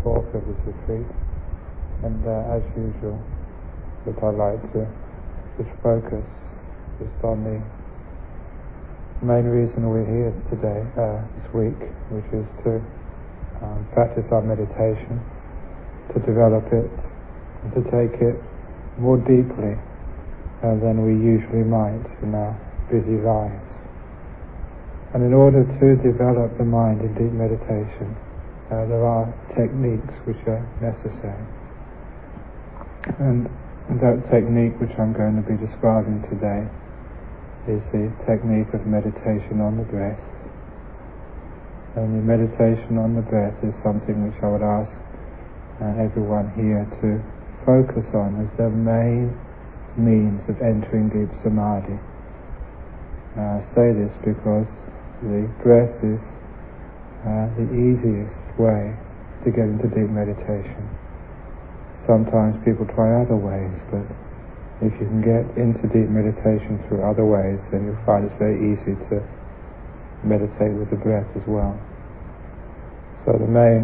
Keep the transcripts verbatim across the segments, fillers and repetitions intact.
fourth of this retreat, and uh, as usual, that I'd like to just focus just on the main reason we're here today, uh, this week, which is to um, practice our meditation, to develop it, and to take it more deeply uh, than we usually might in our busy lives. And in order to develop the mind in deep meditation, uh, there are techniques which are necessary. And that technique which I'm going to be describing today is the technique of meditation on the breath. And the meditation on the breath is something which I would ask uh, everyone here to focus on as their main means of entering deep samadhi. Uh, I say this because the breath is uh, the easiest way to get into deep meditation. Sometimes people try other ways, but if you can get into deep meditation through other ways, then you'll find it's very easy to meditate with the breath as well. So the main,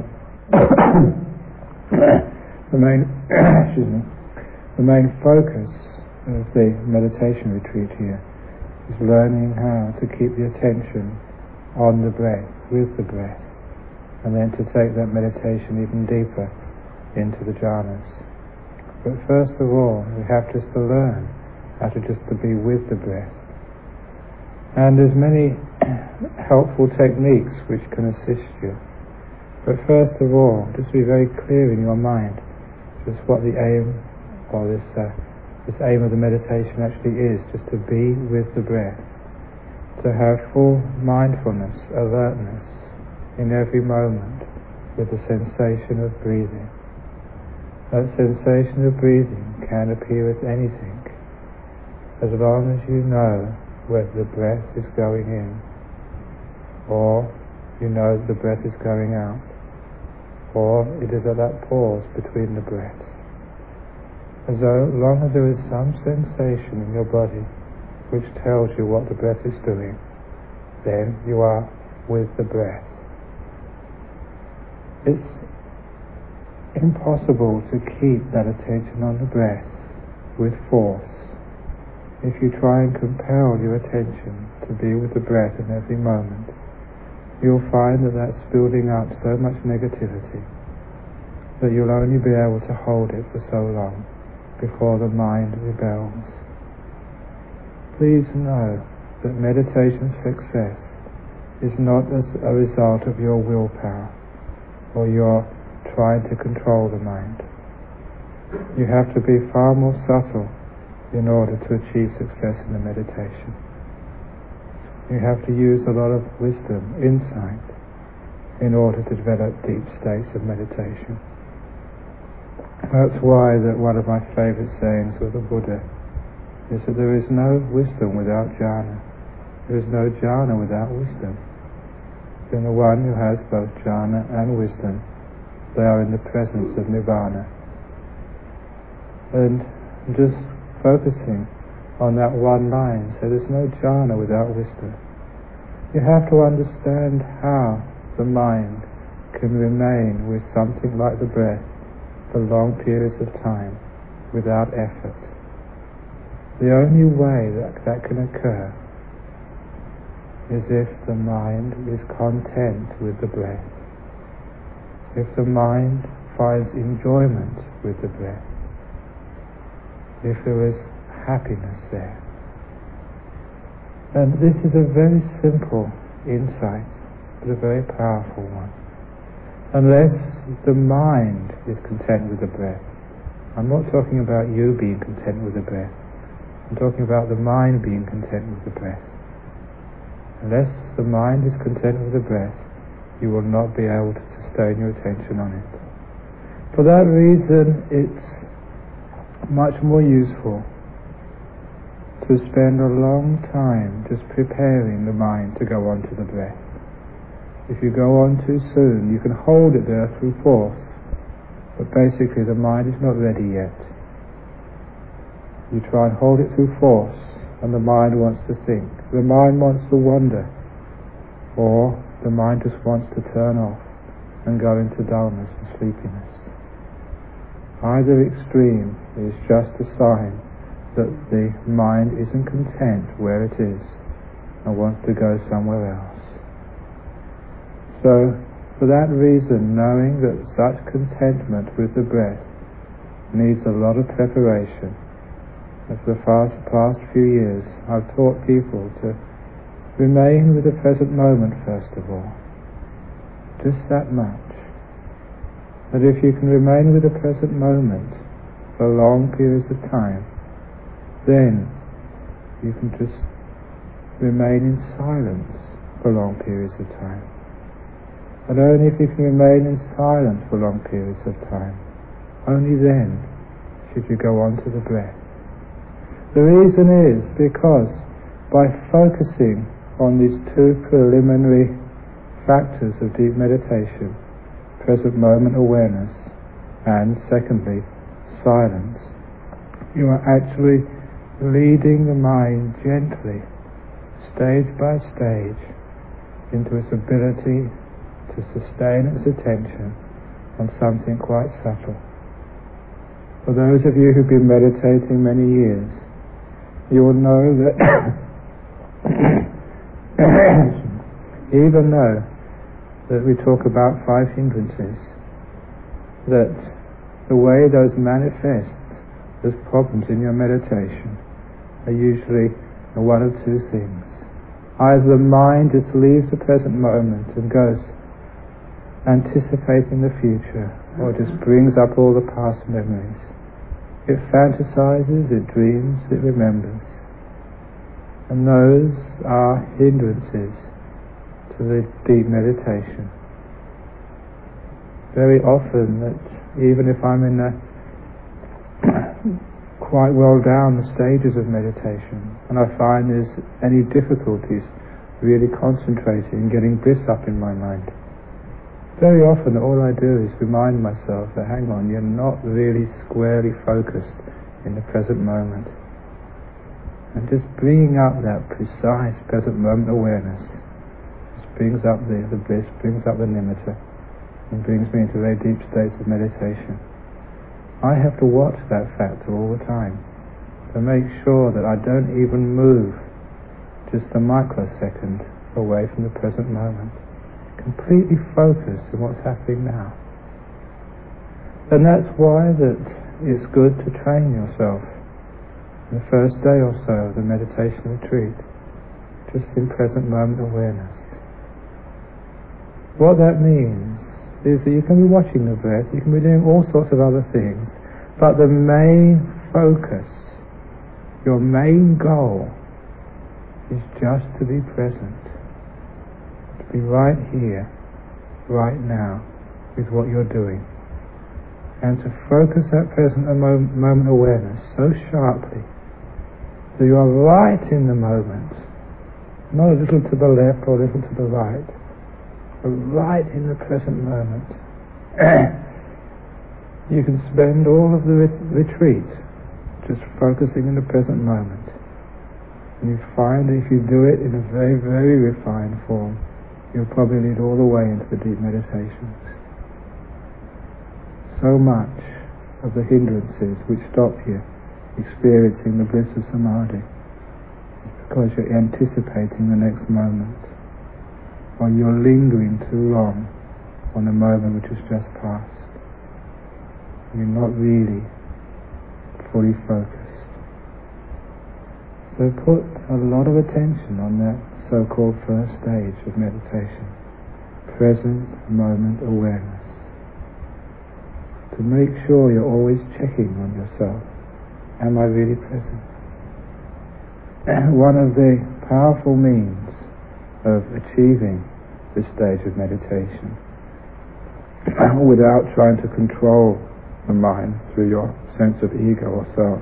the main, excuse me, the main focus of the meditation retreat here is learning how to keep the attention on the breath, with the breath, and then to take that meditation even deeper into the jhanas. But first of all, we have just to learn how to just to be with the breath. And there's many helpful techniques which can assist you. But first of all, just be very clear in your mind just what the aim or this uh, this aim of the meditation actually is, just to be with the breath, to have full mindfulness, alertness in every moment with the sensation of breathing. That sensation of breathing can appear as anything, as long as you know whether the breath is going in or you know the breath is going out, or it is at that pause between the breaths. As long as there is some sensation in your body which tells you what the breath is doing, then you are with the breath. It's impossible to keep that attention on the breath with force. If you try and compel your attention to be with the breath in every moment, you'll find that that's building up so much negativity that you'll only be able to hold it for so long before the mind rebels. Please know that meditation success is not as a result of your willpower or your trying to control the mind. You have to be far more subtle in order to achieve success in the meditation. You have to use a lot of wisdom, insight, in order to develop deep states of meditation. That's why that one of my favorite sayings of the Buddha is that there is no wisdom without jhana. There is no jhana without wisdom. Then the one who has both jhana and wisdom, they are in the presence of nirvana. And just focusing on that one line, so there's no jhana without wisdom. You have to understand how the mind can remain with something like the breath for long periods of time without effort. The only way that that can occur is if the mind is content with the breath. If the mind finds enjoyment with the breath, if there is happiness there. And this is a very simple insight, but a very powerful one. Unless the mind is content with the breath. I'm not talking about you being content with the breath. I'm talking about the mind being content with the breath. Unless the mind is content with the breath, you will not be able to sustain your attention on it. For that reason, it's much more useful to spend a long time just preparing the mind to go on to the breath. If you go on too soon, you can hold it there through force, but basically the mind is not ready yet. You try and hold it through force, and the mind wants to think. The mind wants to wander, or the mind just wants to turn off. and go into dullness and sleepiness. Either extreme is just a sign that the mind isn't content where it is and wants to go somewhere else. So, for that reason, knowing that such contentment with the breath needs a lot of preparation, and for the past, past few years I've taught people to remain with the present moment first of all. Just that much. That if you can remain with the present moment for long periods of time, then you can just remain in silence for long periods of time. And only if you can remain in silence for long periods of time, only then should you go on to the breath. The reason is because by focusing on these two preliminary factors of deep meditation, present moment awareness, and secondly, silence, you are actually leading the mind gently, stage by stage, into its ability to sustain its attention on something quite subtle. For those of you who've been meditating many years, you will know that even though that we talk about five hindrances, that the way those manifest as problems in your meditation are usually one of two things. Either the mind just leaves the present moment and goes anticipating the future, or just brings up all the past memories. It fantasizes, it dreams, it remembers. And those are hindrances to the deep meditation. Very often, that even if I'm in the quite well down the stages of meditation, and I find there's any difficulties really concentrating and getting bliss up in my mind, very often all I do is remind myself that, hang on, you're not really squarely focused in the present moment. And just bringing up that precise present moment awareness brings up the, the bliss, brings up the nimitta, and brings me into very deep states of meditation. I have to watch that factor all the time to make sure that I don't even move just a microsecond away from the present moment, completely focused on what's happening now. And that's why that it's good to train yourself in the first day or so of the meditation retreat, just in present moment awareness. What that means is that you can be watching the breath, you can be doing all sorts of other things, but the main focus, your main goal, is just to be present, to be right here, right now, with what you're doing, and to focus that present moment awareness so sharply that you are right in the moment, not a little to the left or a little to the right, right in the present moment. You can spend all of the ret- retreat just focusing in the present moment, and you find that if you do it in a very, very refined form, you'll probably lead all the way into the deep meditations. So much of the hindrances which stop you experiencing the bliss of samadhi is because you're anticipating the next moment, or you're lingering too long on the moment which has just passed. You're not really fully focused. So put a lot of attention on that so-called first stage of meditation, present moment awareness, to make sure you're always checking on yourself. Am I really present? One of the powerful means of achieving this stage of meditation without trying to control the mind through your sense of ego or self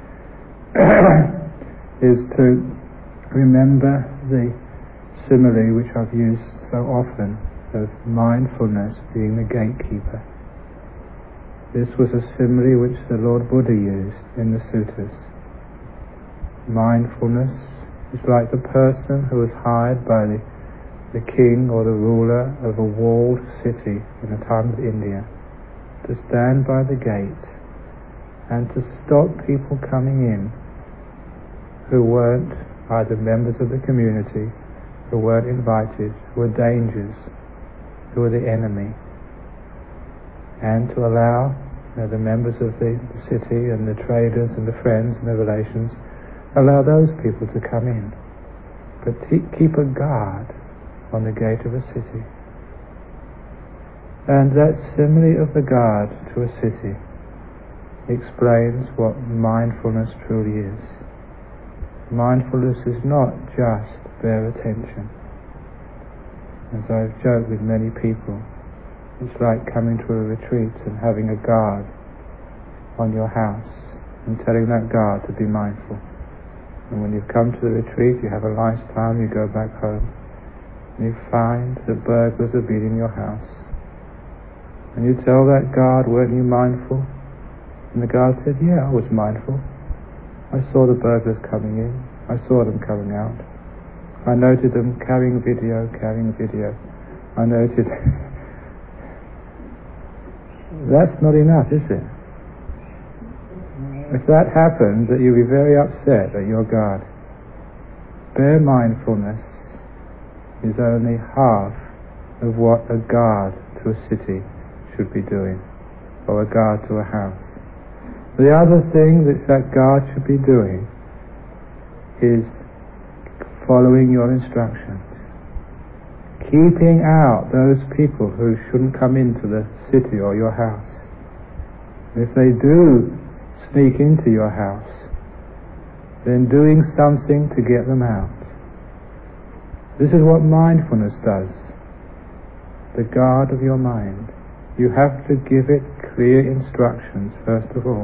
is to remember the simile which I've used so often of mindfulness being the gatekeeper. This was a simile which the Lord Buddha used in the suttas. Mindfulness is like the person who was hired by the the king or the ruler of a walled city in the time of India to stand by the gate and to stop people coming in who weren't either members of the community, who weren't invited, who were dangers, who were the enemy, and to allow you know, the members of the, the city and the traders and the friends and the relations, allow those people to come in. But te- keep a guard on the gate of a city. And that simile of the guard to a city explains what mindfulness truly is. Mindfulness is not just bare attention. As I've joked with many people, it's like coming to a retreat and having a guard on your house and telling that guard to be mindful. And when you've come to the retreat, you have a nice time, you go back home, and you find that burglars have been in your house. And you tell that guard, weren't you mindful? And the guard said, yeah, I was mindful. I saw the burglars coming in. I saw them coming out. I noted them carrying video, carrying video. I noted... That's not enough, is it? If that happens, that you'll be very upset at your guard. Bare mindfulness is only half of what a guard to a city should be doing, or a guard to a house. The other thing that that guard should be doing is following your instructions, keeping out those people who shouldn't come into the city or your house. If they do sneak into your house, then doing something to get them out. This is what mindfulness does. The guard of your mind. You have to give it clear instructions first of all.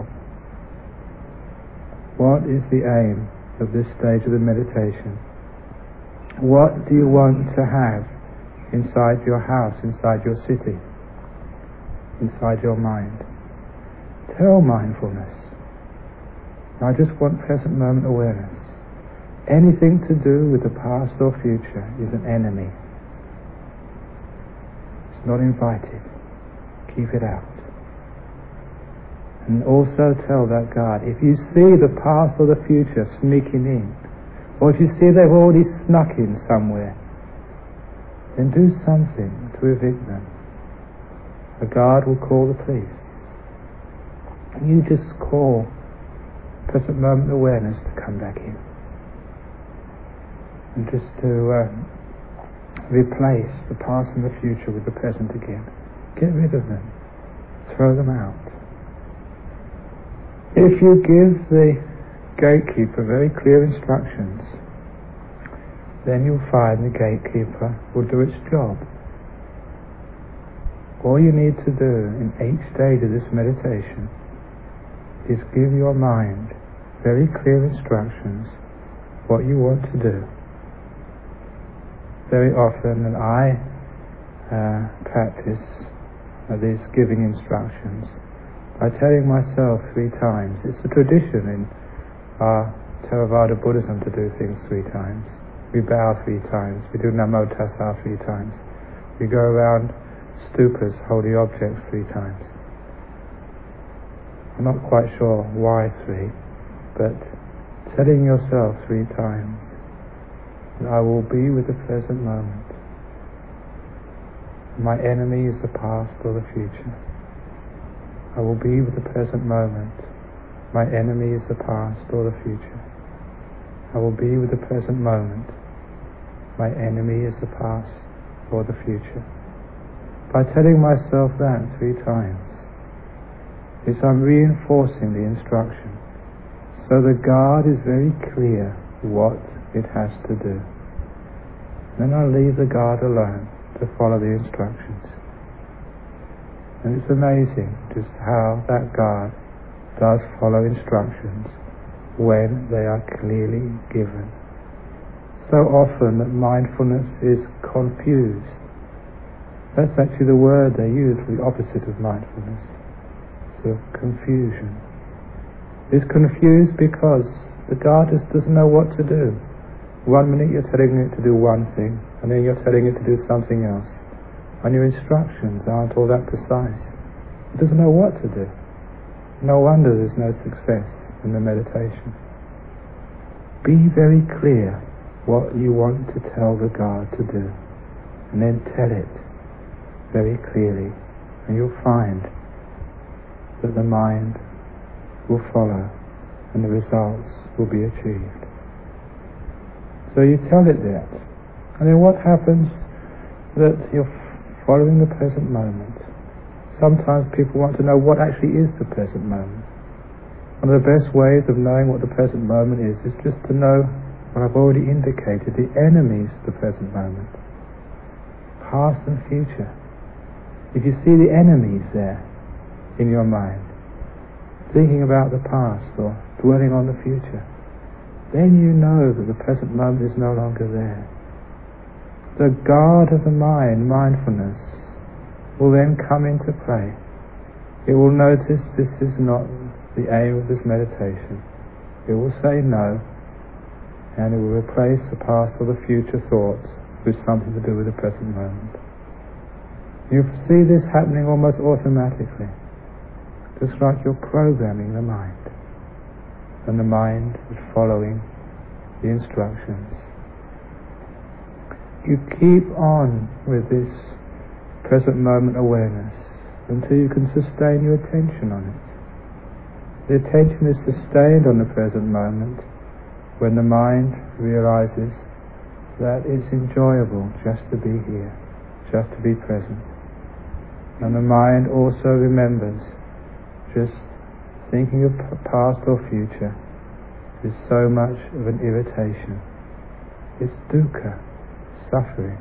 What is the aim of this stage of the meditation? What do you want to have inside your house, inside your city, inside your mind? Tell mindfulness. I just want present moment awareness. Anything to do with the past or future is an enemy. It's not invited. Keep it out. And also tell that guard, if you see the past or the future sneaking in, or if you see they've already snuck in somewhere, then do something to evict them. A guard will call the police. And you just call present moment awareness to come back in. And just to uh, replace the past and the future with the present again. Get rid of them. Throw them out. If you give the gatekeeper very clear instructions, then you'll find the gatekeeper will do its job. All you need to do in each stage of this meditation is give your mind very clear instructions what you want to do. Very often, and I uh, practice uh, these giving instructions by telling myself three times. It's a tradition in our Theravada Buddhism to do things three times. We bow three times. We do Namo Tassa three times. We go around stupas, holy objects, three times. I'm not quite sure why three, but telling yourself three times that I will be with the present moment. My enemy is the past or the future. I will be with the present moment. My enemy is the past or the future. I will be with the present moment. My enemy is the past or the future. By telling myself that three times, it's I'm reinforcing the instruction. So the guard is very clear what it has to do. Then I leave the guard alone to follow the instructions. And it's amazing just how that guard does follow instructions when they are clearly given. So often that mindfulness is confused. That's actually the word they use for the opposite of mindfulness. So confusion. It's confused because the guard just doesn't know what to do. One minute you're telling it to do one thing, and then you're telling it to do something else. And your instructions aren't all that precise. It doesn't know what to do. No wonder there's no success in the meditation. Be very clear what you want to tell the God to do, and then tell it very clearly, and you'll find that the mind will follow and the results will be achieved. So you tell it that, and then what happens? That you're following the present moment. Sometimes people want to know what actually is the present moment. One of the best ways of knowing what the present moment is is just to know what I've already indicated, the enemies of the present moment, past and future. If you see the enemies there in your mind, thinking about the past or dwelling on the future, then you know that the present moment is no longer there. The guard of the mind, mindfulness, will then come into play. It will notice this is not the aim of this meditation. It will say no, and it will replace the past or the future thoughts with something to do with the present moment. You see this happening almost automatically, just like you're programming the mind, and the mind is following the instructions. You keep on with this present moment awareness until you can sustain your attention on it. The attention is sustained on the present moment when the mind realizes that it's enjoyable just to be here, just to be present. And the mind also remembers just thinking of past or future is so much of an irritation. It's dukkha, suffering.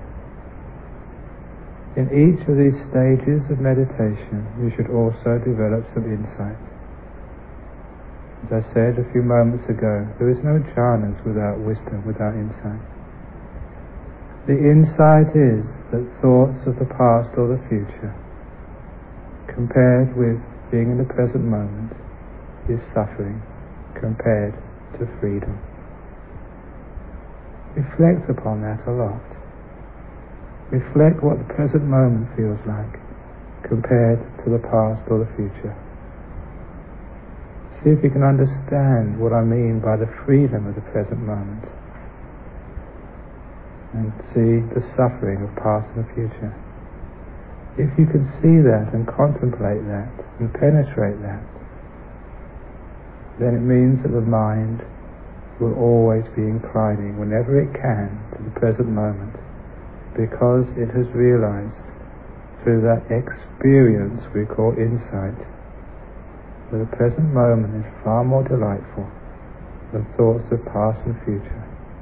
In each of these stages of meditation, you should also develop some insight. As I said a few moments ago, there is no jhanas without wisdom, without insight. The insight is that thoughts of the past or the future, compared with being in the present moment, is suffering compared to freedom. Reflect upon that a lot. Reflect what the present moment feels like compared to the past or the future. See if you can understand what I mean by the freedom of the present moment, and see the suffering of past and the future. If you can see that and contemplate that and penetrate that, then it means that the mind will always be inclining whenever it can to the present moment, because it has realized through that experience we call insight that the present moment is far more delightful than thoughts of past and future.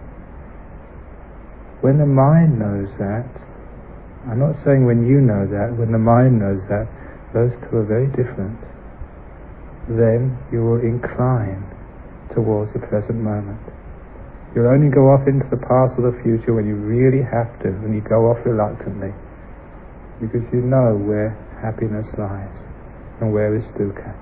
When the mind knows that, I'm not saying when you know that, when the mind knows that, those two are very different, then you will incline towards the present moment. You'll only go off into the past or the future when you really have to, when you go off reluctantly, because you know where happiness lies and where is dukkha.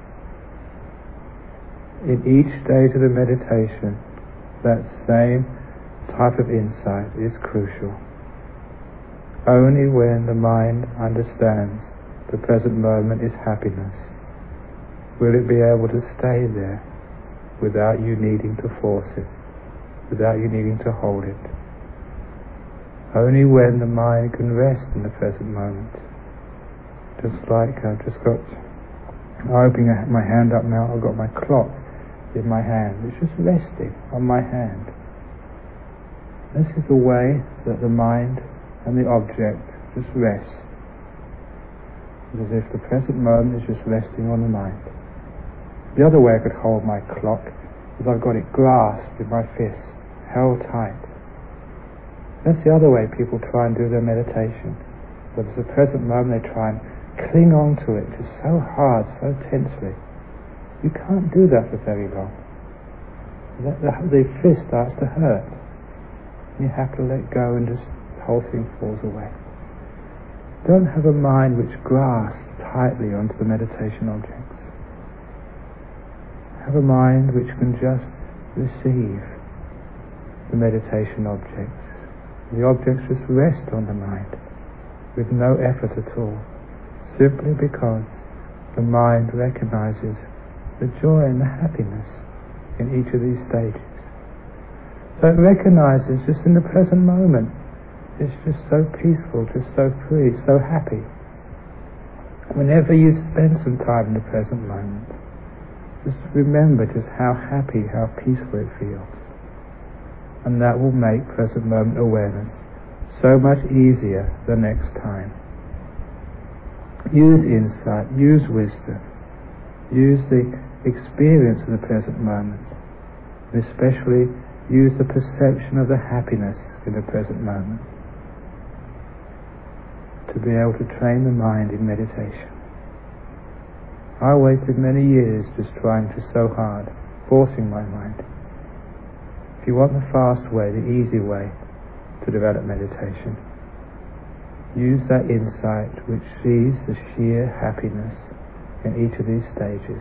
In each stage of the meditation, that same type of insight is crucial. Only when the mind understands the present moment is happiness will it be able to stay there without you needing to force it, without you needing to hold it. Only when the mind can rest in the present moment. Just like I've just got, I'm opening my hand up now, I've got my clock in my hand. It's just resting on my hand. This is the way that the mind and the object just rest. As if the present moment is just resting on the mind. The other way I could hold my clock is I've got it grasped in my fist, held tight. That's the other way people try and do their meditation. But at the present moment they try and cling on to it just so hard, so tensely. You can't do that for very long. The, the, the fist starts to hurt. You have to let go and just the whole thing falls away. Don't have a mind which grasps tightly onto the meditation objects. Have a mind which can just receive. the meditation objects. The objects just rest on the mind with no effort at all, simply because the mind recognizes the joy and the happiness in each of these stages. So it recognizes just in the present moment, it's just so peaceful, just so free, so happy. Whenever you spend some time in the present moment, just remember just how happy, how peaceful it feels. And that will make present moment awareness so much easier the next time. Use insight, use wisdom, use the experience of the present moment, and especially use the perception of the happiness in the present moment to be able to train the mind in meditation. I wasted many years just trying to so hard, forcing my mind. If you want the fast way, the easy way to develop meditation, use that insight which sees the sheer happiness in each of these stages.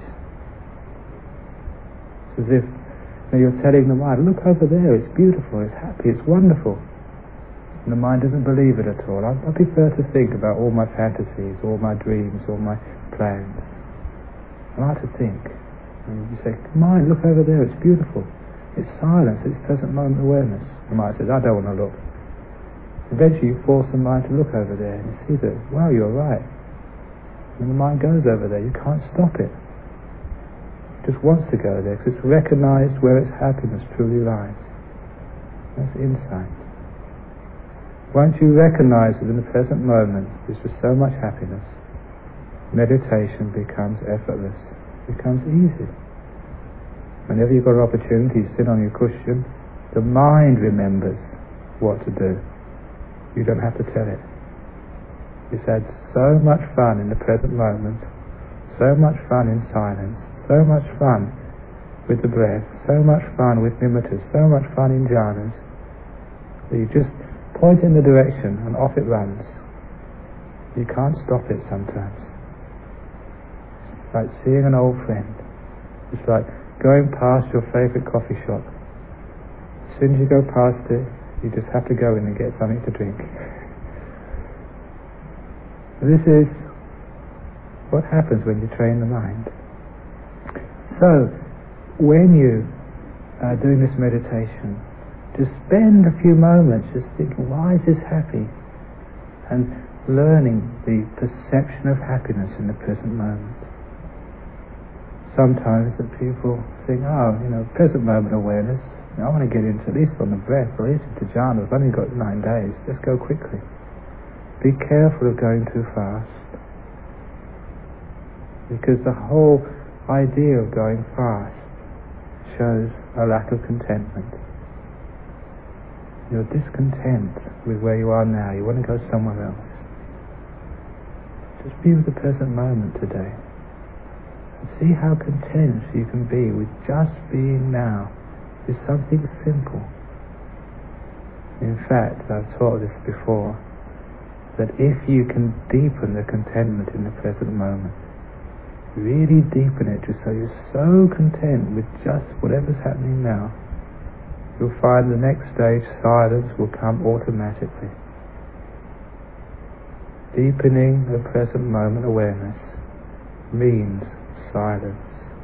It's as if you know, you're telling the mind, look over there, it's beautiful, it's happy, it's wonderful. And the mind doesn't believe it at all. I, I prefer to think about all my fantasies, all my dreams, all my plans. I like to think. And you say, mind, look over there, it's beautiful. It's silence, it's present moment awareness. The mind says, I don't want to look. Eventually you force the mind to look over there and it sees it. Wow, you're right. And the mind goes over there, you can't stop it. It just wants to go there because it's recognized where its happiness truly lies. That's insight. Once you recognize that in the present moment there's just so much happiness, meditation becomes effortless, becomes easy. Whenever you've got an opportunity to sit on your cushion, the mind remembers what to do. You don't have to tell it. It's had so much fun in the present moment, so much fun in silence, so much fun with the breath, so much fun with nimittas, so much fun in jhanas, that you just point in the direction and off it runs. You can't stop it sometimes. It's like seeing an old friend. It's like going past your favorite coffee shop. As soon as you go past it, you just have to go in and get something to drink. This is what happens when you train the mind. So, when you are doing this meditation, just spend a few moments just thinking, why is this happy? And learning the perception of happiness in the present moment. Sometimes that people think, oh, you know, present moment awareness, I want to get into at least on the breath, or at least into jhana. I've only got nine days, let's go quickly. Be careful of going too fast, because the whole idea of going fast shows a lack of contentment. You're discontent with where you are now, you want to go somewhere else. Just be with the present moment today. And see how content you can be with just being now with something simple. In fact, I've taught this before, that if you can deepen the contentment in the present moment, really deepen it just so you're so content with just whatever's happening now, you'll find the next stage, silence, will come automatically. Deepening the present moment awareness means silence.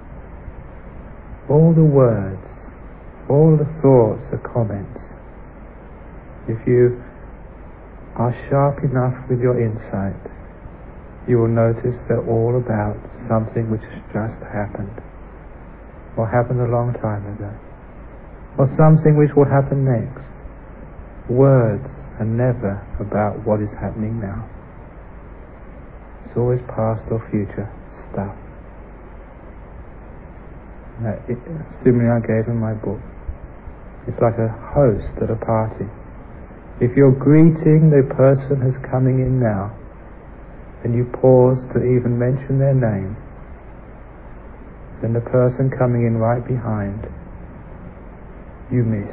All the words, all the thoughts, the comments, if you are sharp enough with your insight, you will notice they're all about something which has just happened, or happened a long time ago, or something which will happen next. Words are never about what is happening now. It's always past or future stuff. That it, similarly I gave in my book, it's like a host at a party. If you're greeting the person who's coming in now, and you pause to even mention their name, then the person coming in right behind, you miss.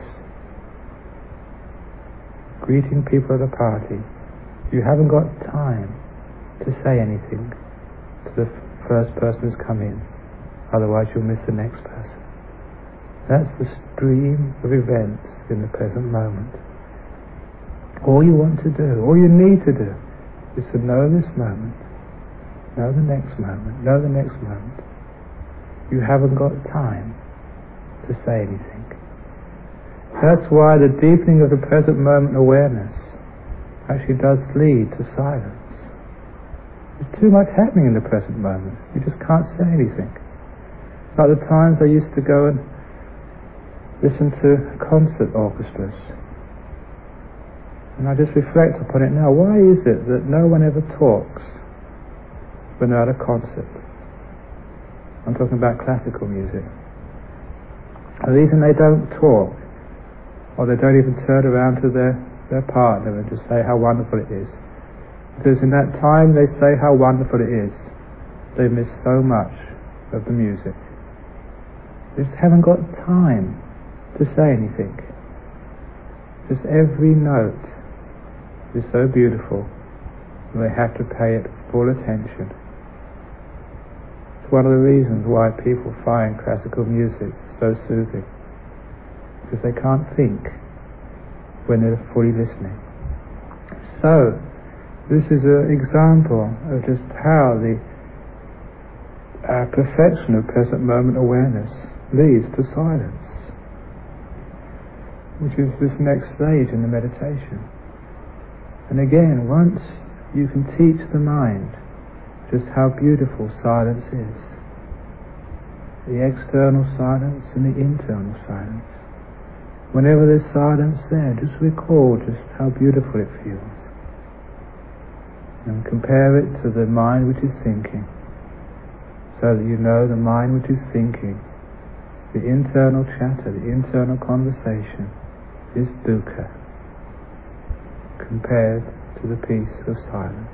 Greeting people at a party, you haven't got time to say anything to the f- first person who's come in, otherwise you'll miss the next person. That's the stream of events in the present moment. All you want to do, all you need to do, is to know this moment, know the next moment, know the next moment. You haven't got time to say anything. That's why the deepening of the present moment awareness actually does lead to silence. There's too much happening in the present moment. You just can't say anything. It's like the times I used to go and listen to concert orchestras. And I just reflect upon it now. Why is it that no one ever talks when they're at a concert? I'm talking about classical music. The reason they don't talk, or they don't even turn around to their, their partner and just say how wonderful it is, because in that time they say how wonderful it is, they miss so much of the music. They just haven't got time to say anything. Just every note is so beautiful, and they have to pay it full attention. It's one of the reasons why people find classical music so soothing, because they can't think when they're fully listening. So, this is an example of just how the uh, perfection of present moment awareness leads to silence, which is this next stage in the meditation. And again, once you can teach the mind just how beautiful silence is, the external silence and the internal silence, whenever there's silence there, just recall just how beautiful it feels, and compare it to the mind which is thinking, so that you know the mind which is thinking, the internal chatter, the internal conversation, is dukkha, compared to the peace of silence.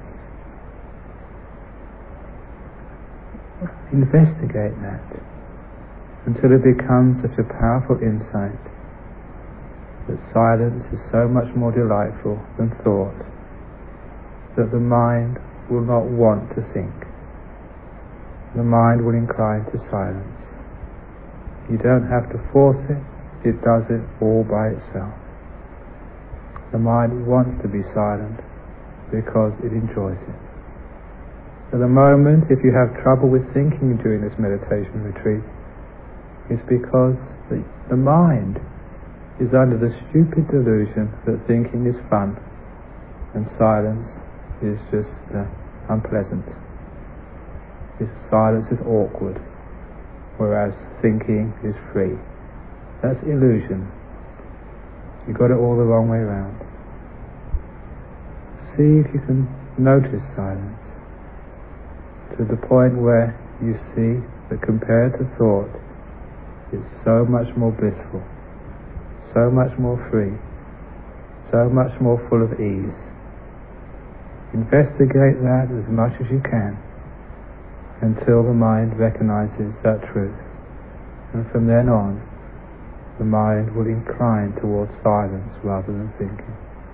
Investigate that until it becomes such a powerful insight that silence is so much more delightful than thought, that the mind will not want to think. The mind will incline to silence. You don't have to force it, it does it all by itself. The mind wants to be silent because it enjoys it. At the moment, if you have trouble with thinking during this meditation retreat, it's because the, the mind is under the stupid delusion that thinking is fun and silence is just uh, unpleasant. This silence is awkward, whereas thinking is free. That's illusion. You got it all the wrong way around. See if you can notice silence to the point where you see that compared to thought, it's so much more blissful, so much more free, so much more full of ease. Investigate that as much as you can until the mind recognizes that truth, and from then on the mind will incline towards silence rather than thinking,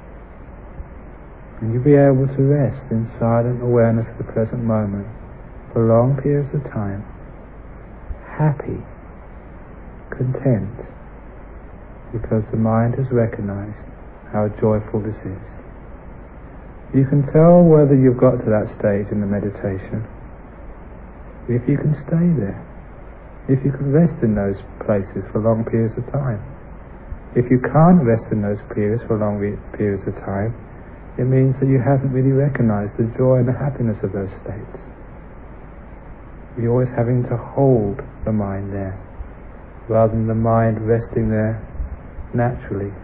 and you'll be able to rest in silent awareness of the present moment for long periods of time, happy, content, because the mind has recognized how joyful this is. You can tell whether you've got to that stage in the meditation if you can stay there, if you can rest in those places for long periods of time. If you can't rest in those periods for long periods of time, it means that you haven't really recognized the joy and the happiness of those states. You're always having to hold the mind there, rather than the mind resting there naturally.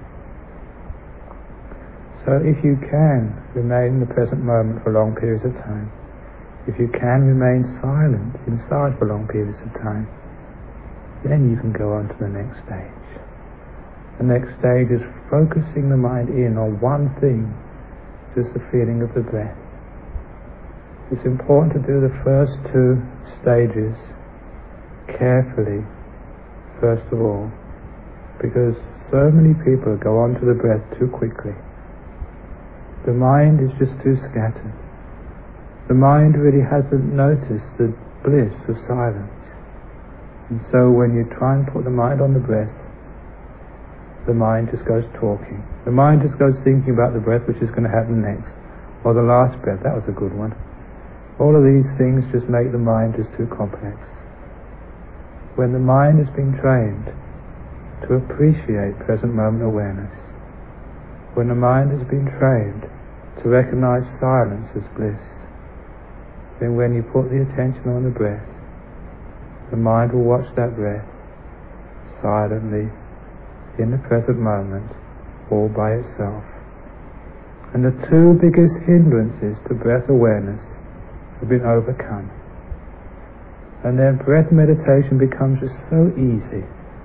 So if you can remain in the present moment for long periods of time, if you can remain silent inside for long periods of time, then you can go on to the next stage. The next stage is focusing the mind in on one thing, just the feeling of the breath. It's important to do the first two stages carefully, first of all, because so many people go on to the breath too quickly. The mind is just too scattered. The mind really hasn't noticed the bliss of silence. And so when you try and put the mind on the breath, the mind just goes talking. The mind just goes thinking about the breath which is going to happen next. Or the last breath, that was a good one. All of these things just make the mind just too complex. When the mind has been trained to appreciate present moment awareness, when the mind has been trained to recognize silence as bliss, then when you put the attention on the breath, the mind will watch that breath silently in the present moment, all by itself. And the two biggest hindrances to breath awareness have been overcome. And then breath meditation becomes just so easy.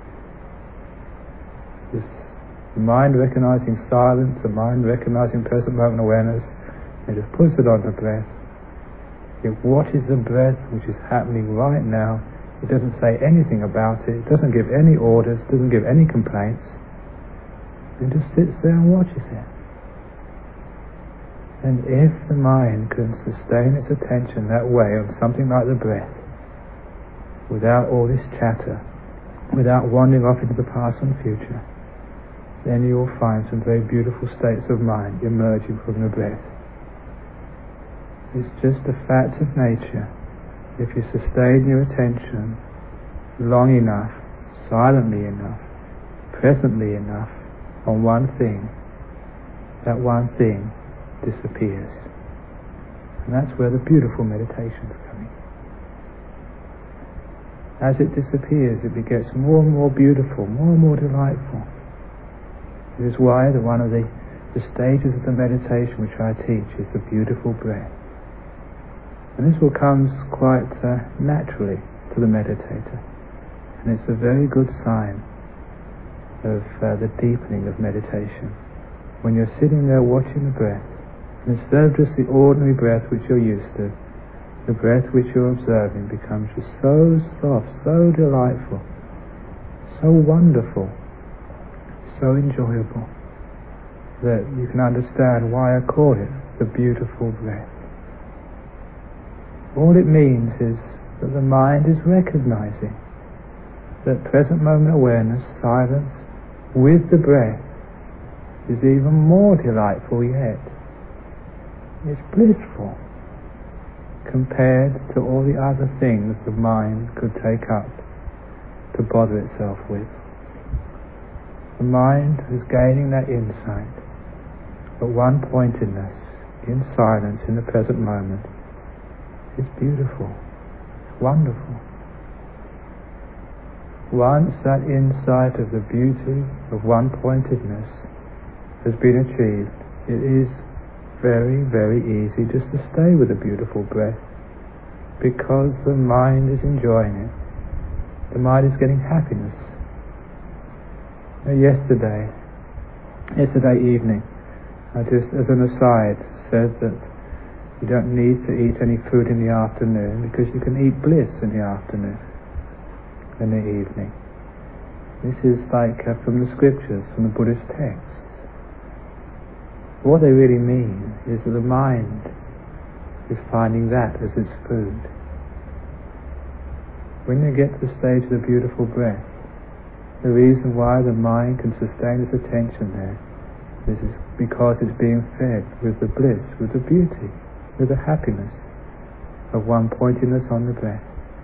This the mind recognizing silence, the mind recognizing present moment awareness, and just puts it on the breath. It watches the breath which is happening right now. It doesn't say anything about it, it doesn't give any orders, doesn't give any complaints. It just sits there and watches it. And if the mind can sustain its attention that way on something like the breath, without all this chatter, without wandering off into the past and future, then you will find some very beautiful states of mind emerging from the breath. It's just a fact of nature. If you sustain your attention long enough, silently enough, presently enough on one thing, that one thing disappears. And that's where the beautiful meditation's coming. As it disappears, it gets more and more beautiful, more and more delightful. It is why the, one of the, the stages of the meditation which I teach is the beautiful breath. And this will come quite uh, naturally to the meditator. And it's a very good sign of uh, the deepening of meditation. When you're sitting there watching the breath, and instead of just the ordinary breath which you're used to, the breath which you're observing becomes just so soft, so delightful, so wonderful, so enjoyable, that you can understand why I call it the beautiful breath. All it means is that the mind is recognizing that present moment awareness, silence, with the breath, is even more delightful yet. It's blissful compared to all the other things the mind could take up to bother itself with. The mind is gaining that insight at one pointedness, in silence, in the present moment. It's beautiful, it's wonderful. Once that insight of the beauty of one-pointedness has been achieved, it is very, very easy just to stay with a beautiful breath, because the mind is enjoying it. The mind is getting happiness. Now, yesterday, yesterday evening, I just, as an aside, said that you don't need to eat any food in the afternoon because you can eat bliss in the afternoon, in the evening. This is like uh, from the scriptures, from the Buddhist texts. What they really mean is that the mind is finding that as its food. When you get to the stage of the beautiful breath, the reason why the mind can sustain its attention there is because it's being fed with the bliss, with the beauty, with the happiness of one-pointedness on the breath.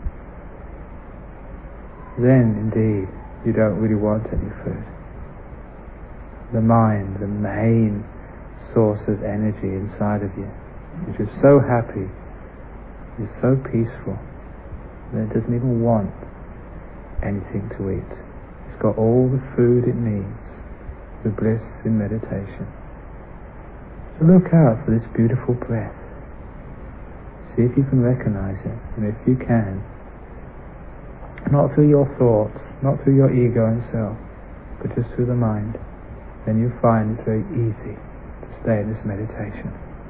Then, indeed, you don't really want any food. The mind, the main source of energy inside of you, which is so happy, is so peaceful, that it doesn't even want anything to eat. It's got all the food it needs, the bliss in meditation. So look out for this beautiful breath. See if you can recognize it, and if you can, not through your thoughts, not through your ego and self, but just through the mind, then you find it very easy to stay in this meditation.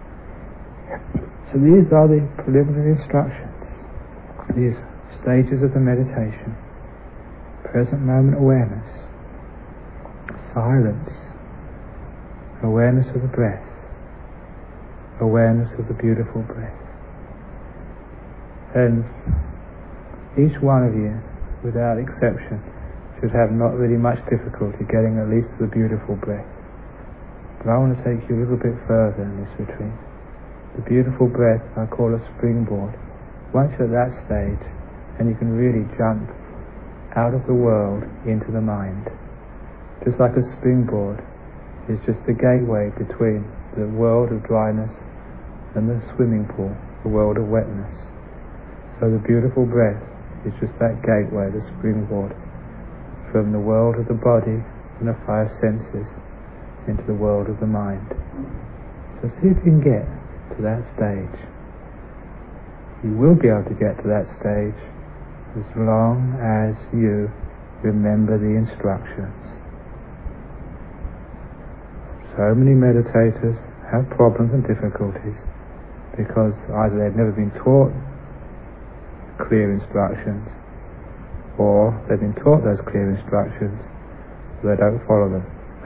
So these are the preliminary instructions, these stages of the meditation: present moment awareness, silence, awareness of the breath, awareness of the beautiful breath. And each one of you without exception, should have not really much difficulty getting at least to the beautiful breath. But I want to take you a little bit further in this retreat. The beautiful breath I call a springboard. Once you're at that stage, and you can really jump out of the world into the mind. Just like a springboard is just the gateway between the world of dryness and the swimming pool, the world of wetness. So the beautiful breath is just that gateway, the springboard, from the world of the body and the five senses into the world of the mind. So see if you can get to that stage. You will be able to get to that stage as long as you remember the instructions. So many meditators have problems and difficulties because either they've never been taught clear instructions, or they've been taught those clear instructions but they don't follow them.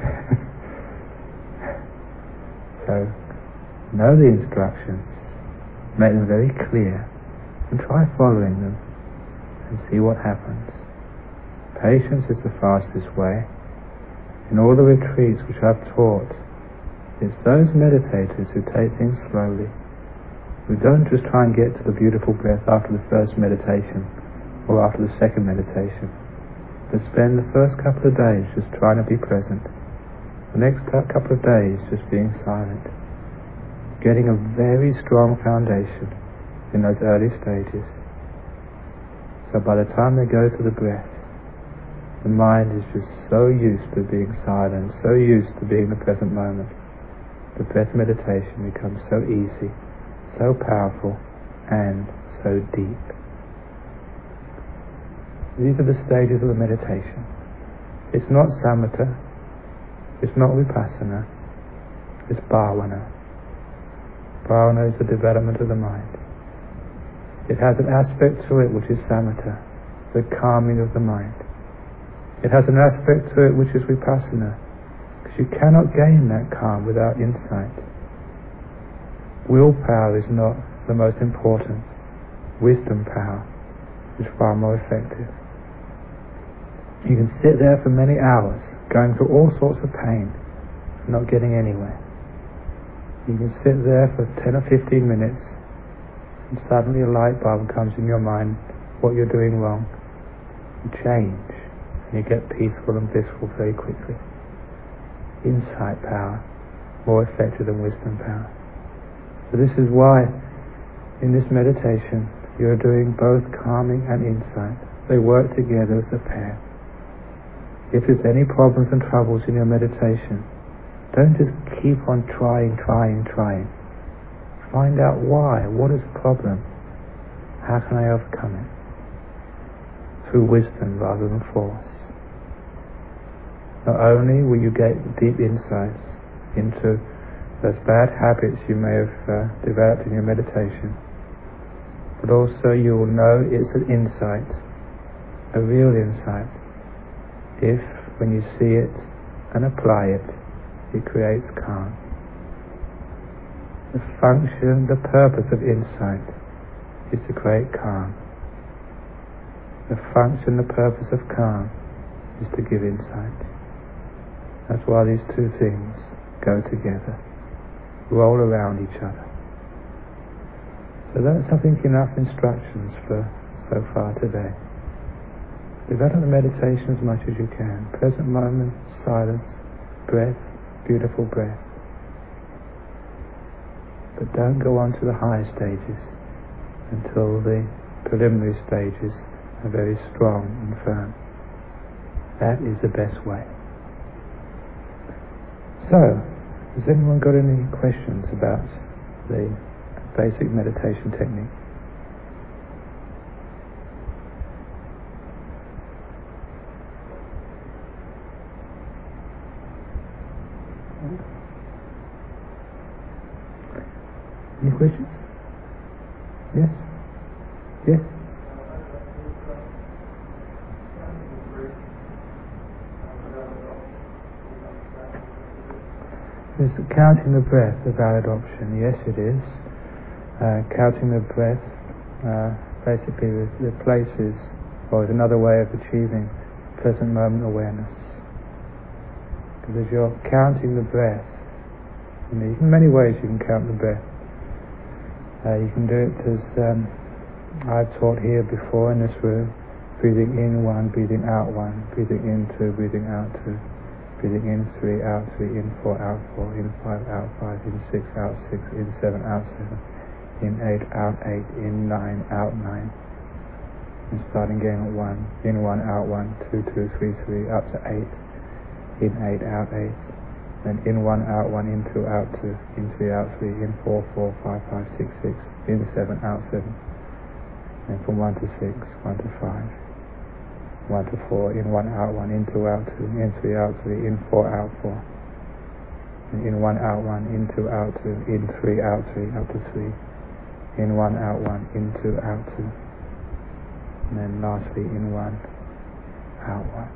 So know the instructions, make them very clear, and try following them and see what happens. Patience is the fastest way. In all the retreats which I've taught, it's those meditators who take things slowly, who don't just try and get to the beautiful breath after the first meditation or after the second meditation, but spend the first couple of days just trying to be present, the next couple of days just being silent, getting a very strong foundation in those early stages. So by the time they go to the breath, the mind is just so used to being silent, so used to being in the present moment. The breath meditation becomes so easy, so powerful, and so deep. These are the stages of the meditation. It's not samatha, it's not vipassana, it's bhavana. Bhavana is the development of the mind. It has an aspect to it which is samatha, the calming of the mind. It has an aspect to it which is vipassana, because you cannot gain that calm without insight. Willpower is not the most important. Wisdom power is far more effective. You can sit there for many hours, going through all sorts of pain, and not getting anywhere. You can sit there for ten or fifteen minutes, and suddenly a light bulb comes in your mind, what you're doing wrong. You change, and you get peaceful and blissful very quickly. Insight power, more effective than wisdom power. So this is why in this meditation you're doing both calming and insight. They work together as a pair. If there's any problems and troubles in your meditation, don't just keep on trying, trying, trying. Find out why. What is the problem? How can I overcome it? Through wisdom rather than force. Not only will you get deep insights into those bad habits you may have uh, developed in your meditation, but also you will know it's an insight, a real insight, if when you see it and apply it, it creates calm. The function, the purpose of insight is to create calm. The function, the purpose of calm is to give insight. That's why these two things go together, roll around each other. So that's, I think, enough instructions for so far today. Develop the meditation as much as you can. Present moment, silence, breath, beautiful breath. But don't go on to the higher stages until the preliminary stages are very strong and firm. That is the best way. So, has anyone got any questions about the basic meditation technique? Any questions? Yes? Yes? Is counting the breath a valid option? Yes, it is. Uh, counting the breath uh, basically re- replaces or is another way of achieving present moment awareness. Because as you're counting the breath, you know, in many ways you can count the breath. Uh, you can do it as um, I've taught here before in this room, breathing in one, breathing out one, breathing in two, breathing out two, breathing in three, out three, in four, out four, in five, out five, in six, out six, in seven, out seven, in eight, out eight, in nine, out nine. And starting again at one, in one, out one, two, two, three, three, up to eight, in eight, out eight, then in one, out one, in two, out two, in three, out three, in four, four, five, five, six, six, in seven, out seven, and from one to six, one to five, one to four, in one, out one, in two, out two, in three, out three, in four, out four, and in one, out one, in two, out two, in three, out three, up to three, in one, out one, in two, out two. And then lastly, in one, out one.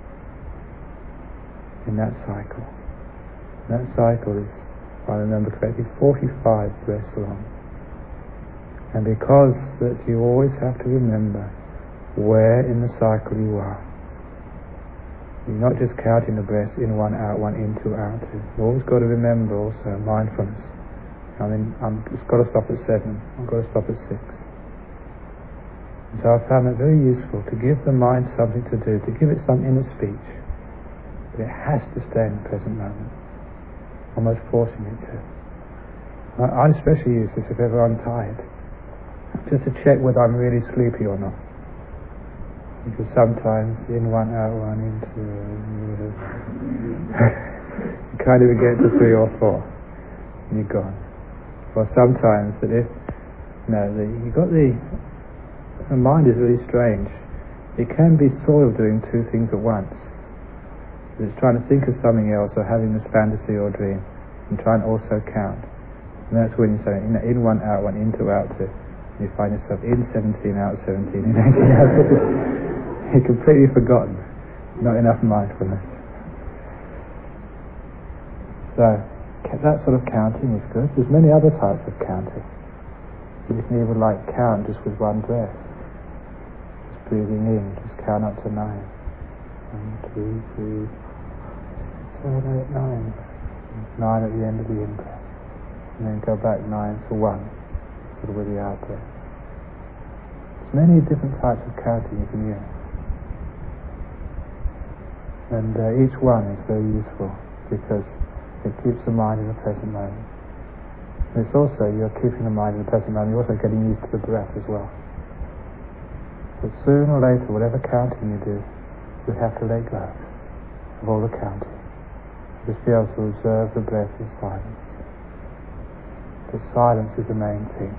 In that cycle. That cycle is, if I remember correctly, forty-five breaths long. And because that you always have to remember where in the cycle you are. You're not just counting the breaths in one, out one, in two, out two. You've always got to remember also mindfulness. I mean, I'm, it's got to stop at seven. I've got to stop at six. So I found it very useful to give the mind something to do, to give it some inner speech. But it has to stay in the present moment, almost forcing it to. I, I especially use this if ever I'm tired, just to check whether I'm really sleepy or not. Because sometimes in one, out one, into you kind of get to three or four, and you're gone. Or sometimes that if you know the, you got the The mind is really strange. It can be sort of doing two things at once. It's trying to think of something else or having this fantasy or dream and trying to also count. And that's when you say, you know, in one, out one, in two, out two. And you find yourself in seventeen, out seventeen, in eighteen, out seventeen. You're completely forgotten. Not enough mindfulness. So, that sort of counting is good. There's many other types of counting. You can even like count just with one breath. Breathing in, just count up to nine. One, two, three, seven, eight, nine. Nine at the end of the in breath. And then go back nine to one, sort of with the out breath. There's many different types of counting you can use. And uh, each one is very useful because it keeps the mind in the present moment. And it's also, you're keeping the mind in the present moment, you're also getting used to the breath as well. But sooner or later, whatever counting you do, you have to let go of all the counting. Just be able to observe the breath in silence. But silence is the main thing.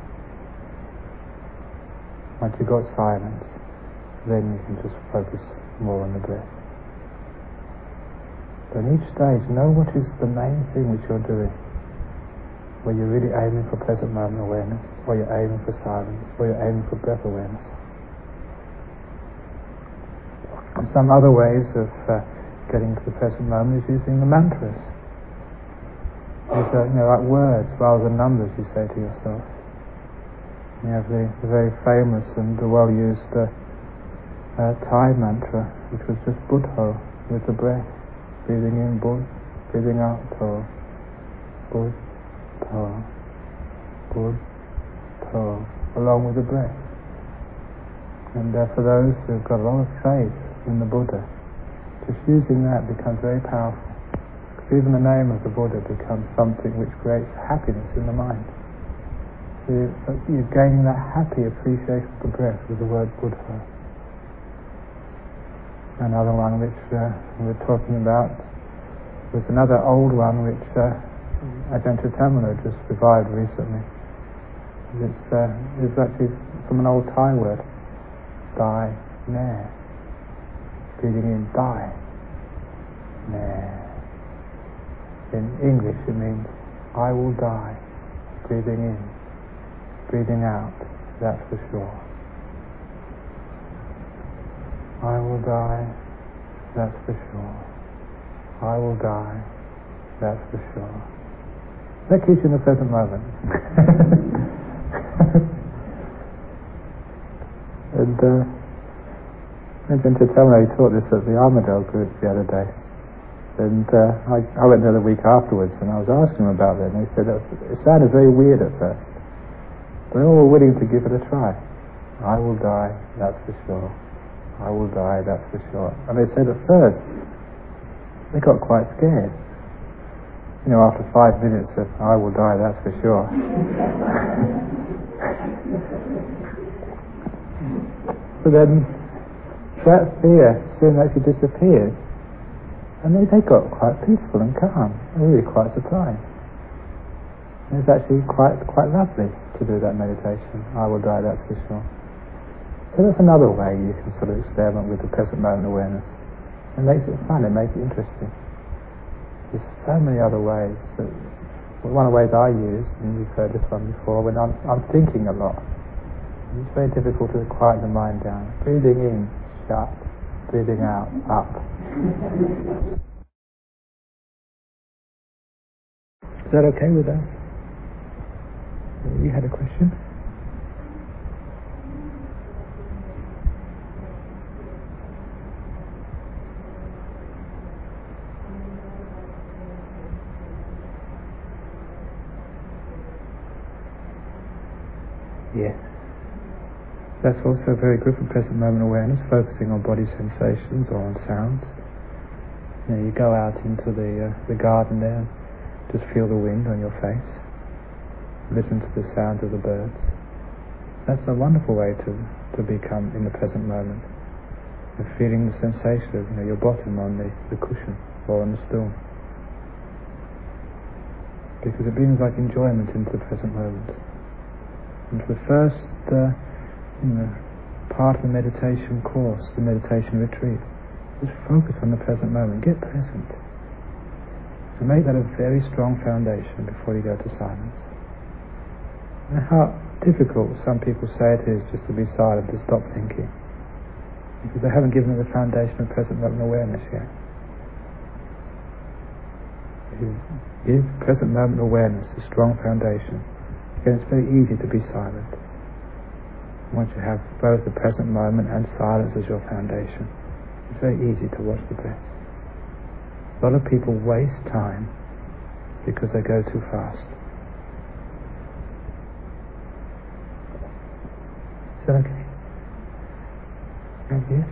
Once you've got silence, then you can just focus more on the breath. So in each stage, know what is the main thing which you're doing. Where you're really aiming for present moment awareness, or you're aiming for silence, or you're aiming for breath awareness. And some other ways of uh, getting to the present moment is using the mantras. These are, you know, like words rather than numbers you say to yourself. You have the, the very famous and well-used uh, uh, Thai mantra, which was just Buddho, with the breath. Breathing in, Bud, breathing out, To, Bud, To, Bud, To, along with the breath. And uh, for those who've got a lot of faith in the Buddha, just using that becomes very powerful. Because even the name of the Buddha becomes something which creates happiness in the mind. So you're gaining that happy appreciation of the breath with the word Buddha. Another one which uh, we were talking about was another old one which uh, Ajahn Tamala just revived recently. It's, uh, it's actually from an old Thai word, Dai Ne. Breathing in, Dai Ne. In English it means, I will die. Breathing in, breathing out, that's for sure. I will die, that's for sure. I will die, that's for sure. That keeps you in the present moment. and uh, And then to tell me, he taught this at the Armadale group the other day. And uh, I, I went there the week afterwards, and I was asking him about that, and he said it sounded very weird at first. But they all were willing to give it a try. I will die, that's for sure. I will die, that's for sure. And they said at first, they got quite scared. You know, after five minutes of, I will die, that's for sure. But then, that fear soon actually disappeared. And they, they got quite peaceful and calm. They were really quite surprised. And it's actually quite quite lovely to do that meditation. I will die, that's for sure. So that's another way you can sort of experiment with the present moment awareness. It makes it fun, it makes it interesting. There's so many other ways. That, well, one of the ways I use, and you've heard this one before, when I'm, I'm thinking a lot. It's very difficult to quiet the mind down. Breathing in, shut. Breathing out, up. Is that okay with us? You had a question? Yes. That's also very good for present moment awareness, focusing on body sensations or on sounds. You know, you go out into the uh, the garden there, just feel the wind on your face, listen to the sound of the birds. That's a wonderful way to, to become in the present moment. And feeling the sensation of, you know, your bottom on the, the cushion or on the stool. Because it brings like enjoyment into the present moment. And for the first uh, you know, part of the meditation course, the meditation retreat, just focus on the present moment, get present. And make that a very strong foundation before you go to silence. And how difficult some people say it is just to be silent, to stop thinking. Because they haven't given it the foundation of present moment awareness yet. If you give present moment awareness a strong foundation, then it's very easy to be silent. Once you have both the present moment and silence as your foundation, it's very easy to watch the breath. A lot of people waste time because they go too fast. Is that okay? Yes?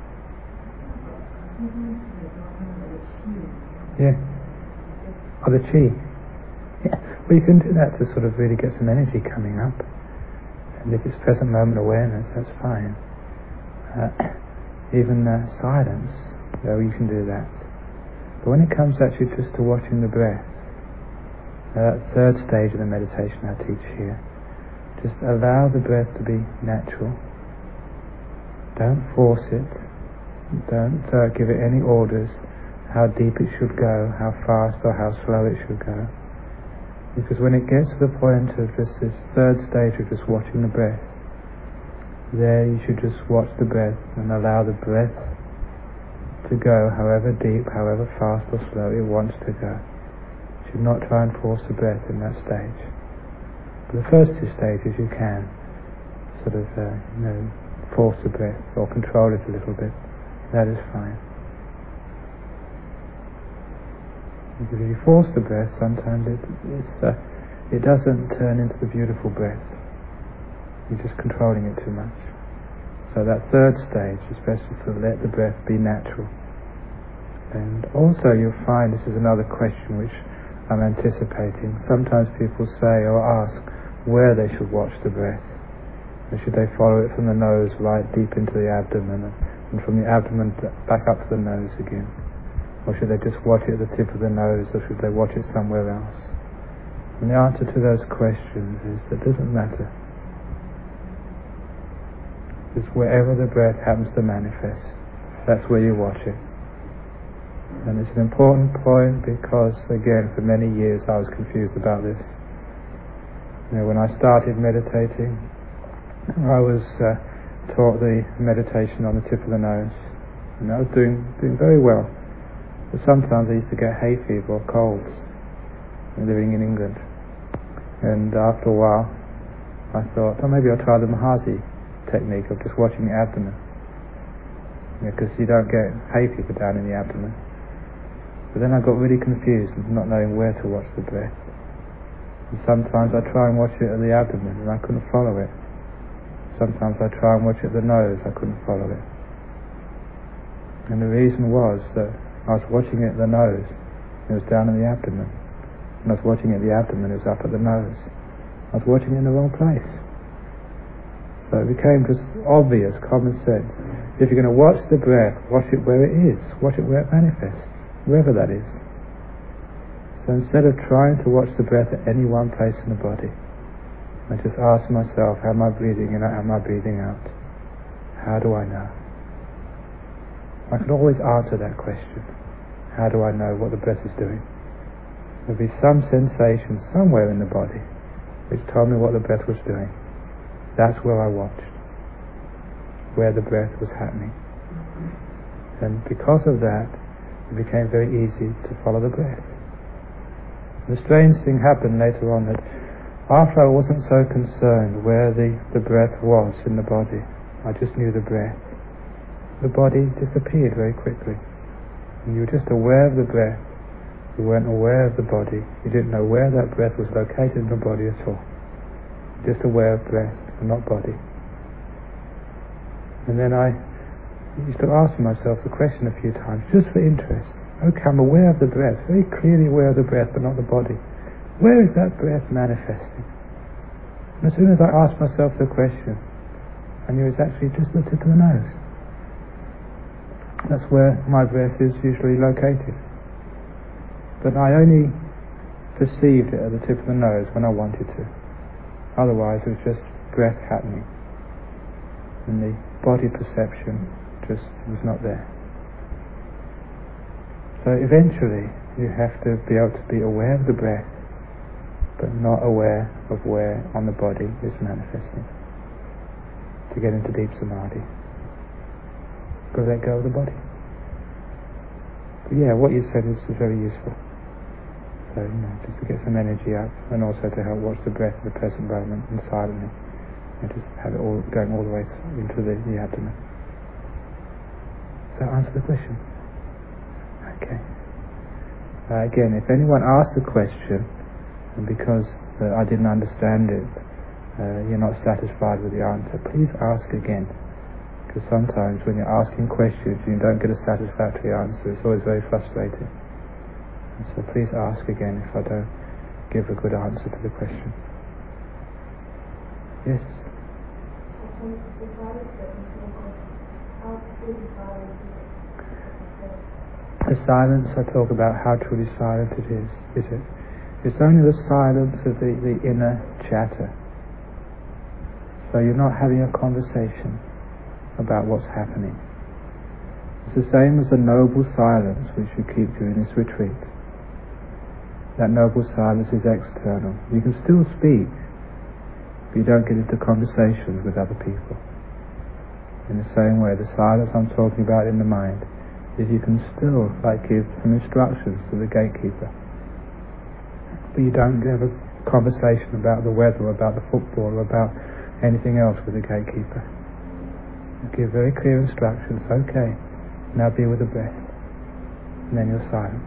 Yeah. Oh, the chi. Yeah. Well, you can do that to sort of really get some energy coming up. And if it's present moment awareness, that's fine. Uh, even uh, silence, you know, you can do that. But when it comes actually just to watching the breath, uh, that third stage of the meditation I teach here, just allow the breath to be natural. Don't force it. Don't uh, give it any orders how deep it should go, how fast or how slow it should go. Because when it gets to the point of just this third stage of just watching the breath, there you should just watch the breath and allow the breath to go however deep, however fast or slow it wants to go. You should not try and force the breath in that stage. But the first two stages you can sort of uh, you know, force the breath or control it a little bit. That is fine. Because if you force the breath, sometimes it it's, uh, it doesn't turn into the beautiful breath. You're just controlling it too much. So that third stage is best just to let the breath be natural. And also you'll find, this is another question which I'm anticipating, sometimes people say or ask where they should watch the breath. And should they follow it from the nose right deep into the abdomen, and from the abdomen back up to the nose again? Or should they just watch it at the tip of the nose, or should they watch it somewhere else? And the answer to those questions is that it doesn't matter. It's wherever the breath happens to manifest, that's where you watch it. And it's an important point because, again, for many years I was confused about this. You know, when I started meditating, I was uh, taught the meditation on the tip of the nose, and I was doing doing very well. But sometimes I used to get hay fever or colds living in England. And after a while I thought, oh, maybe I'll try the Mahasi technique of just watching the abdomen. because you don't get hay fever down in the abdomen. But then I got really confused and not knowing where to watch the breath. And sometimes I try and watch it at the abdomen and I couldn't follow it. Sometimes I try and watch it at the nose, I couldn't follow it. And the reason was that I was watching it at the nose, it was down in the abdomen. When I was watching it at the abdomen, it was up at the nose. I was watching it in the wrong place. So it became just obvious, common sense. If you're going to watch the breath, watch it where it is. Watch it where it manifests, wherever that is. So instead of trying to watch the breath at any one place in the body, I just ask myself, how am I breathing in, how am I breathing out? How do I know? I can always answer that question. How do I know what the breath is doing? There'll be some sensation somewhere in the body which told me what the breath was doing. That's where I watched, where the breath was happening. And because of that, it became very easy to follow the breath. The strange thing happened later on, that after I wasn't so concerned where the, the breath was in the body, I just knew the breath. The body disappeared very quickly. And you were just aware of the breath. You weren't aware of the body. You didn't know where that breath was located in the body at all. Just aware of breath and not body. And then I used to ask myself the question a few times, just for interest. Okay, I'm aware of the breath, very clearly aware of the breath, but not the body. Where is that breath manifesting? And as soon as I asked myself the question, I knew it's actually just the tip of the nose. That's where my breath is usually located. But I only perceived it at the tip of the nose when I wanted to. Otherwise it was just breath happening. And the body perception just was not there. So eventually you have to be able to be aware of the breath, but not aware of where on the body is manifesting, to get into deep samadhi. Go let go of the body. But yeah, what you said is very useful. So, you know, just to get some energy up, and also to help watch the breath in the present moment and silently, and just have it all going all the way into the, the abdomen. Does that answer the question? Okay. Uh, again, if anyone asks a question, and because uh, I didn't understand it, uh, you're not satisfied with the answer, please ask again. Because sometimes when you're asking questions, you don't get a satisfactory answer. It's always very frustrating. And so please ask again if I don't give a good answer to the question. Yes? The silence I talk about, how truly silent it is, is it? It's only the silence of the, the inner chatter. So you're not having a conversation about what's happening. It's the same as the noble silence which you keep during this retreat. That noble silence is external. You can still speak, but you don't get into conversations with other people. In the same way, the silence I'm talking about in the mind is you can still like give some instructions to the gatekeeper, but you don't have a conversation about the weather or about the football or about anything else with the gatekeeper. You give very clear instructions. Okay, now be with the breath, and then you're silent.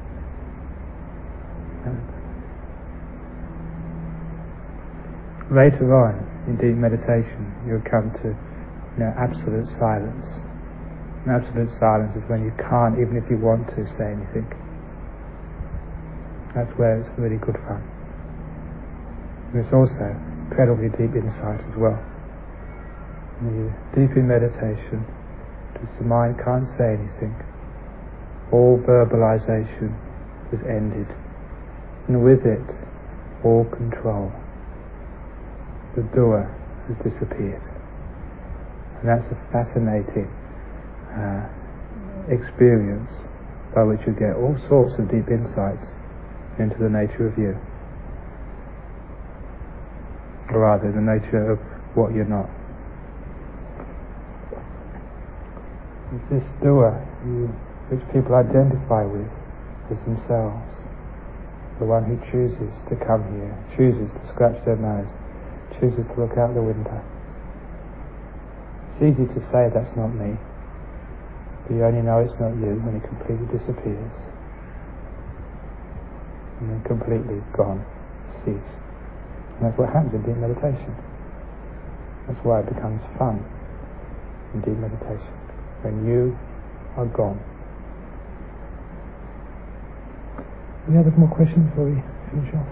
Later on in deep meditation you'll come to, you know, absolute silence. And absolute silence is when you can't, even if you want to, say anything. That's where it's really good fun. And it's also incredibly deep insight as well. When you're deep in meditation, just the mind can't say anything. All verbalization is ended. And with it, all control. The doer has disappeared. And that's a fascinating uh, experience by which you get all sorts of deep insights into the nature of you. Or rather, the nature of what you're not. It's this doer you, which people identify with as themselves. The one who chooses to come here, chooses to scratch their nose, chooses to look out the window. It's easy to say that's not me. But you only know it's not you when it completely disappears. And then completely gone, cease. And that's what happens in deep meditation. That's why it becomes fun in deep meditation. When you are gone. Any other more questions before we finish off?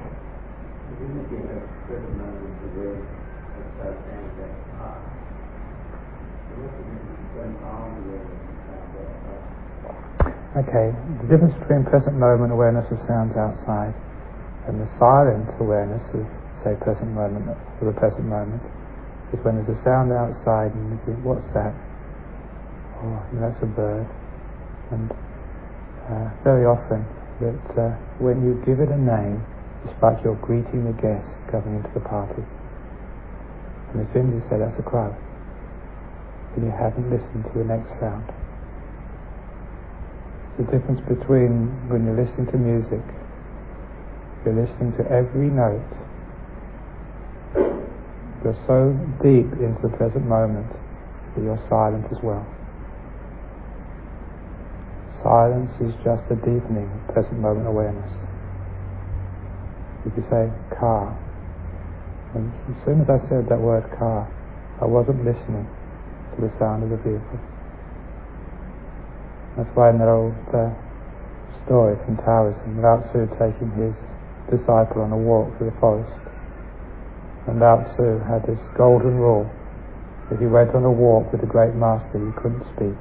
Okay, the difference between present moment awareness of sounds outside and the silent awareness of, say, present moment, of the present moment, is when there's a sound outside and you think, what's that? Oh, that's a bird. And uh, very often, that uh, when you give it a name, it's like you're greeting the guest coming into the party. And as soon as you say that's a crow, then you haven't listened to the next sound. The difference between when you're listening to music, you're listening to every note. You're so deep into the present moment that you're silent as well. Silence is just a deepening of present moment awareness. If you say car, and as soon as I said that word car, I wasn't listening to the sound of the vehicle. That's why in that old uh, story from Taoism, Lao Tzu taking his disciple on a walk through the forest, and Lao Tzu had this golden rule: if he went on a walk with the great master, he couldn't speak.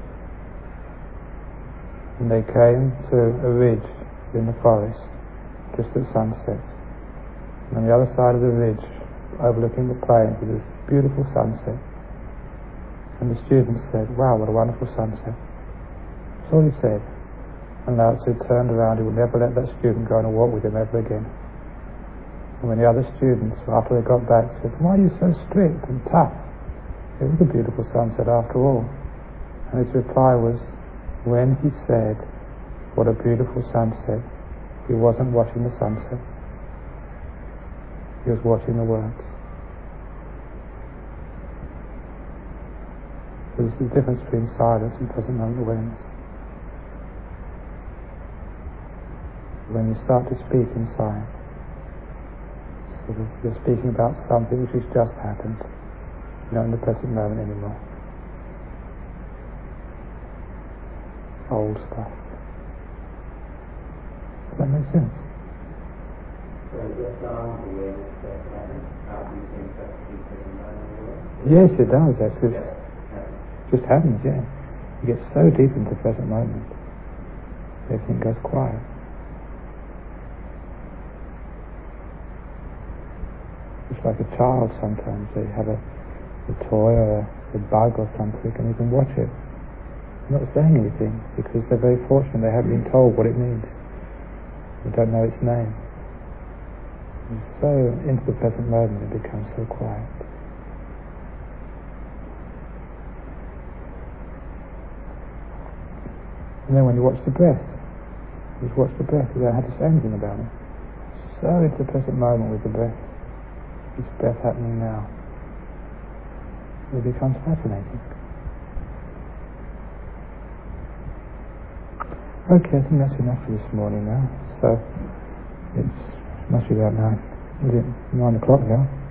And they came to a ridge in the forest just at sunset. And on the other side of the ridge, overlooking the plains, was this beautiful sunset. And the students said, "Wow, what a wonderful sunset." That's all he said. And Lao Tzu turned around. He would never let that student go on a walk with him ever again. And when the other students, after they got back, said, "Why are you so strict and tough? It was a beautiful sunset after all." And his reply was, when he said, "What a beautiful sunset," he wasn't watching the sunset. He was watching the words. So this is the difference between silence and present moment awareness. When you start to speak in silence, sort of you're speaking about something which has just happened, not in the present moment anymore. Old stuff. Does that make sense? So the sound awareness that happens, how do you think that keeps it in mind? Yes, it does. Actually, it just happens. Yeah, you get so deep into the present moment, everything goes quiet. It's like a child sometimes. They have a, a toy or a, a bug or something, and you can watch it. Not saying anything because they're very fortunate they haven't been told what it means. They don't know its name. And so into the present moment it becomes so quiet. And then when you watch the breath, you just watch the breath, you don't have to say anything about it. So into the present moment with the breath, each breath happening now, it becomes fascinating. Okay, I think that's enough for this morning now. So it's must be about nine. Is it nine o'clock now?